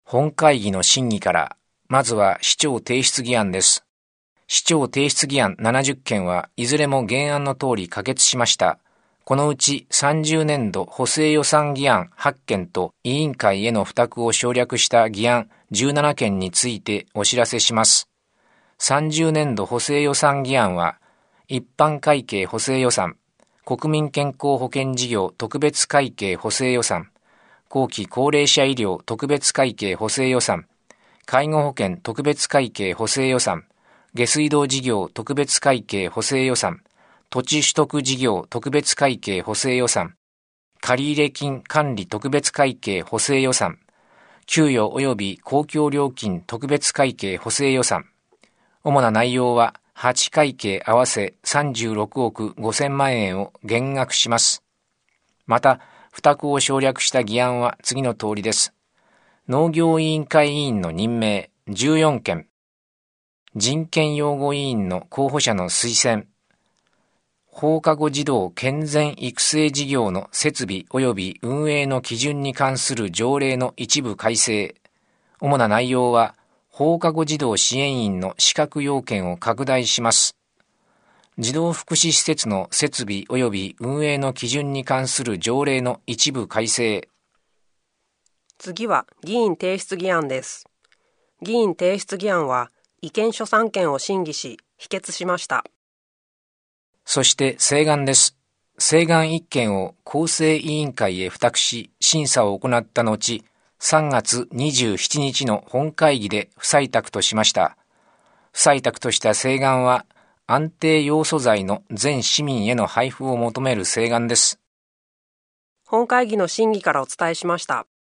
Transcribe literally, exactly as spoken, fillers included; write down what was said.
本会議の審議から、まずは市長提出議案です。市長提出議案ななじゅっけんはいずれも原案の通り可決しました。このうちさんじゅうねんど補正予算議案はっけんと委員会への付託を省略した議案じゅうななけんについてお知らせします。さんじゅうねんど補正予算議案は、一般会計補正予算、国民健康保険事業特別会計補正予算、後期高齢者医療特別会計補正予算、介護保険特別会計補正予算、下水道事業特別会計補正予算、土地取得事業特別会計補正予算、借入金管理特別会計補正予算、給与及び公共料金特別会計補正予算。主な内容ははちかいけい合わせさんじゅうろくおくごせんまんえんを減額します。また、付託を省略した議案は次の通りです。農業委員会委員の任命じゅうよんけん、人権擁護委員の候補者の推薦、放課後児童健全育成事業の設備及び運営の基準に関する条例の一部改正。主な内容は、放課後児童支援員の資格要件を拡大します。児童福祉施設の設備及び運営の基準に関する条例の一部改正。 次は議員提出議案です。議員提出議案は意見書さんけんを審議し、否決しました。 そして請願です。請願いっけんを公正委員会へ付託し、審査を行った後、さんがつにじゅうしちにちの本会議で不採択としました。不採択とした請願は、安定ヨウ素剤の全市民への配布を求める請願です。 本会議の審議からお伝えしました。